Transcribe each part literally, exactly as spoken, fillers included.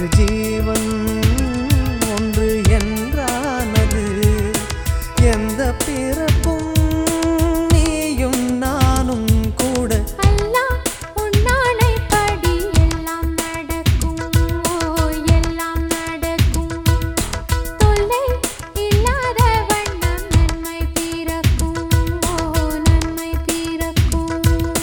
ஜீவன் ஒன்று என்றானது. எந்த பிறப்பும் நீயும் நானும் கூட. அல்லாஹ் உன்னானைப்படி எல்லாம் நடக்கும். ஓ எல்லாம் நடக்கும். தொல்லை இல்லாத வண்ணம் நன்மை பிறக்கும். ஓ நன்மை பிறக்கும்.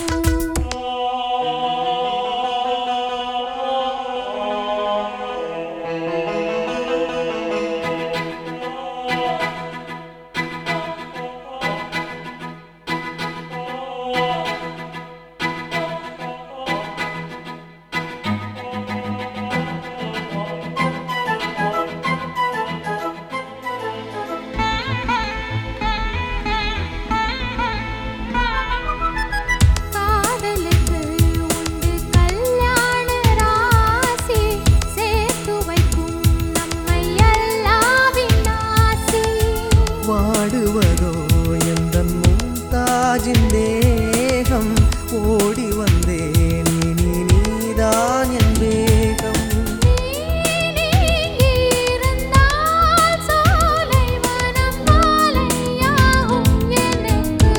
காதலுக்கு உண்டு கல்யாண ராசி. சேர்த்து வைக்கும் நம்மை எல்லாவின் ஆசி. வாடுவதோ எந்தன் மும்தாஜின் தேகம். ஓடி வந்தேன் இனி நீதான் என் வேகம். நீ இருந்தால் சோலை வனம் மாலையாகும் எனக்கு.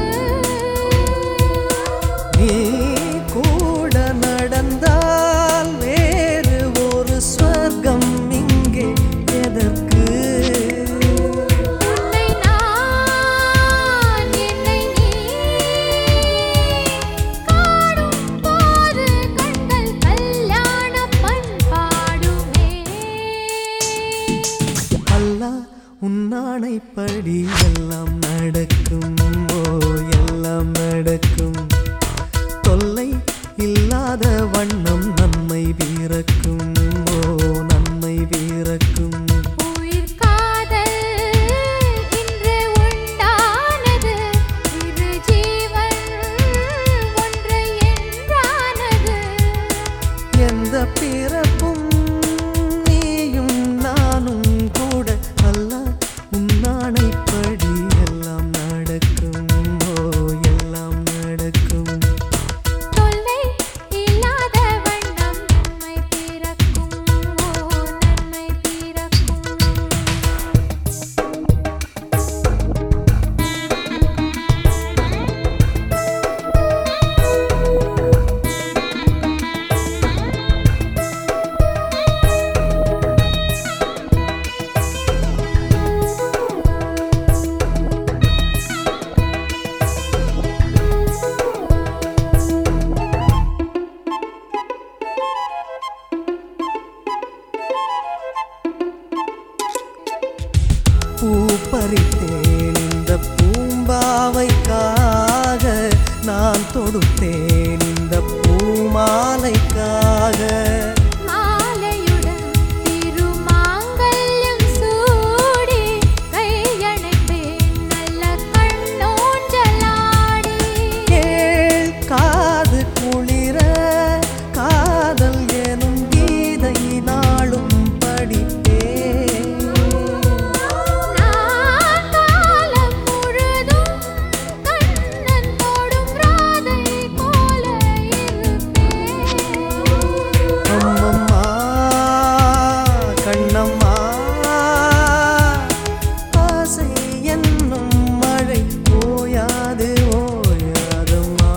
நீ கூட நடந்தால் வேறு ஒரு ஸ்வர்க்கம் இங்கே எதற்கு? உன்னை நான் என்னை நீ காணும் போது கண்கள் கல்யாண பண்பாடுமே. அல்லாஹ் உன்னானைப்படி எல்லாம் நடக்கும். ஓ எல்லாம் நடக்கும். தொல்லை இல்லாத வண்ணம் நன்மை பிறக்கும். ஓ நன்மை பிறக்கும். உயிர் காதல் இன்று உண்டானது. இரு ஜீவன் ஒன்று என்றானது. எந்த பிறப்பும் நீயும் நானும் கூட. அல்லாஹ் உன்னானைப்படி எல்லாம் நடக்கும். ஓ எல்லாம் நடக்கும். தொல்லை இல்லாத வண்ணம் நன்மை பிறக்கும். ஓ நன்மை பிறக்கும். பூ பறித்தேன் இந்த பூம்பாவைக்காக. நான் தொடுத்தேன் இந்த பூமாலைக்காக. மாலையுடன் திருமாங்கல்யம் சூடி கையணைப்பேன் நல்ல கண்ணோஞ்சலாடி. கேள் காது குளிர காதல் எனும் கீதை நாளும் படிப்பேன். நான் காலம் முழுதும் கண்ணன் தொடும் ராதை போல இருப்பேன். அம்மம்மா கண்ணம்மா ஆசை என்னும் மழை ஓயாது ஓயாதம்மா.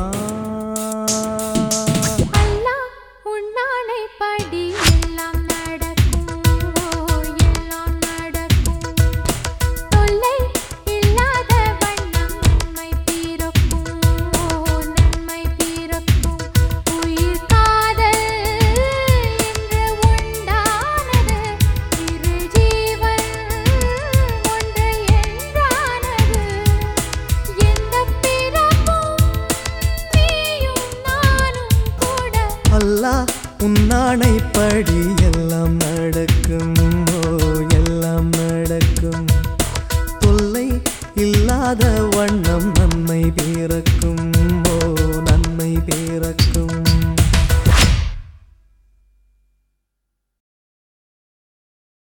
அல்லாஹ் உன்னானைப்படி எல்லாம் நடக்கும். ஓ எல்லாம் நடக்கும். தொல்லை இல்லாத வண்ணம் நன்மை பிறக்கும். ஓ நன்மை பிறக்கும். உயிர் காதல் என்று உண்டானது. இரு ஜீவன் ஒன்று என்றானது. எந்த பிறப்பும் நீயும் நானும் கூட. அல்லாஹ் உன்னானைப்படி எல்லாம் நடக்கும். ஓ எல்லாம் நடக்கும். தொல்லை இல்லாத வண்ணம் நன்மை பிறக்கும்.